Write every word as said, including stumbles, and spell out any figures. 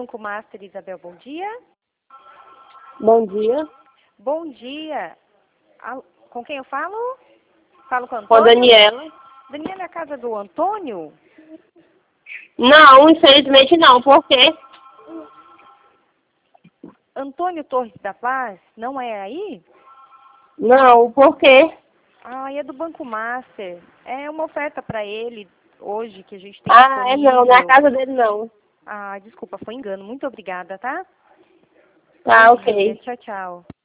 Banco Master, Isabel, bom dia. Bom dia. Bom dia. Com quem eu falo? Falo com o Antônio? Com a Daniela. Daniela é a casa do Antônio? Não, infelizmente não. Por quê? Antônio Torres da Paz? Não é aí? Não, por quê? Ah, é do Banco Master. É uma oferta para ele hoje que a gente tem Ah, é não. Não é a casa dele, não. Ah, desculpa, foi engano. Muito obrigada, tá? Tá, Bom ok. dia. Tchau, tchau.